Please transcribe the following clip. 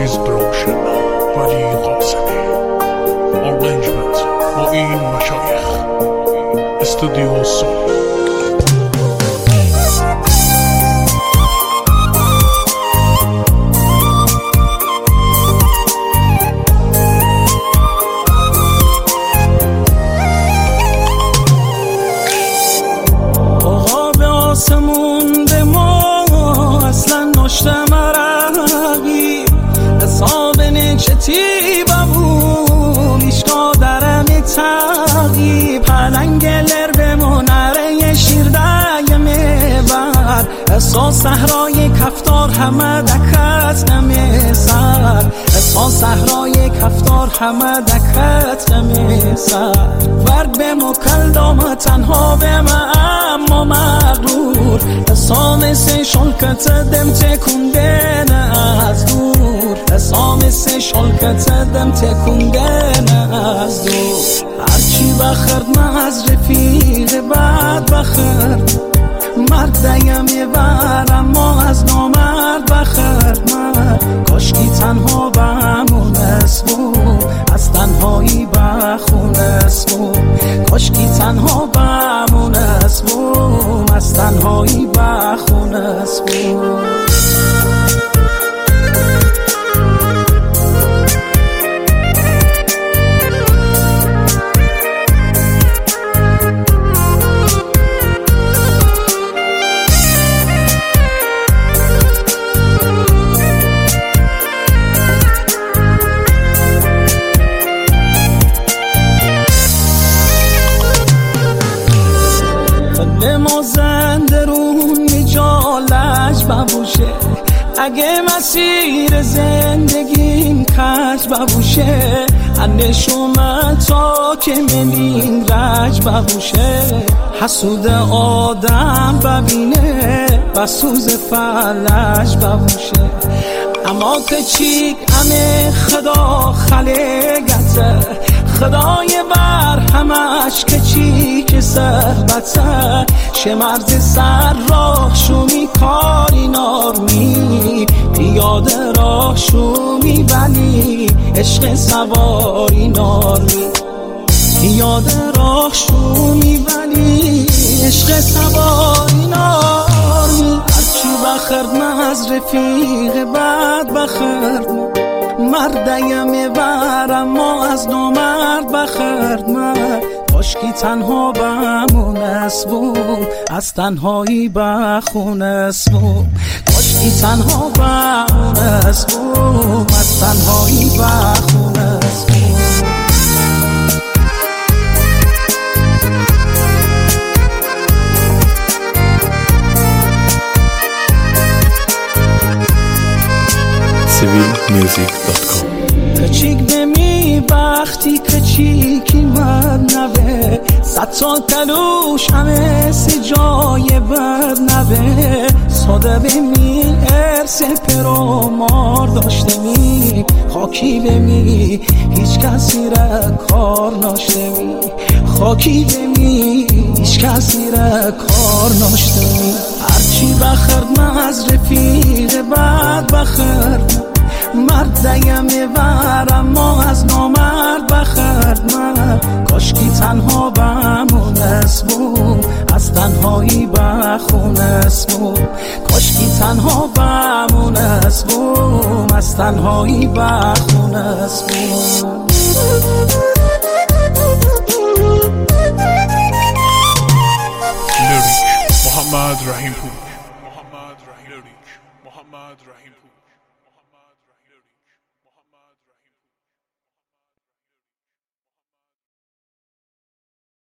عزیز روشن ولی قاسمی، آرنجمنت با این مشایخ، استودیو سول. آسمون به ما اصلا نشتم عرقی حساب نچتی بابو میشکا درم تقی پلنگلر به منره شیرده میبر اصا صحرای کفتار همه دکت نمیسر اصا صحرای کفتار همه دکت نمیسر ورد به مکل دام تنها به من اما مغرور اصا مثل شلکت دم تکونده نه از دور اصا مثل شلکت دم تکونده نه از دور هرچی بخرد من از رفیق بعد بخرد مردیم میبر اما از نامرد بخرد من کاشکی تنها بمونست بود از تنهایی بخونست بود کاشکی تنها بمونست بود از تنهایی بخونست بود ما زنده رون جالش ببوشه اگه مسیر زندگیم کج ببوشه هنش اومد تا که منین رج ببوشه حسود آدم ببینه بسوز فلج ببوشه اما کچیک همه خدا خلقته خدای بر همش کچیک صحبته چه مرز سر راه شومی کاری نارمی پیاده راه شومی ولی عشق سواری نارمی پیاده راه شومی ولی عشق سواری نارمی هرچی بخرد من از رفیق بعد بخرد مردیم میبر اما از نامرد بخرد من کاشکی تنها بمونست بود از تنهایی بخونست بود کاشکی تنها بمونست بود از تنهایی بخونست بود civilmusic.com کچیک بمی وقتی کچیکی من نوه صد سال تلوش همه سی جای بد نوه ساده بمی ارس پرومار داشته می خاکی بمی هیچ کسی را کار ناشته می خاکی بمی هیچ کسی را کار ناشته می هرچی بخرد من از رفیق بعد بخرد مردیم میبر اما از نامرد بخرد من کاشکی تنها بمونست بود از تنهایی بخونست بود کاشکی تنها بمونست بود از تنهایی بخونست بود لیریک محمد رحیم پور.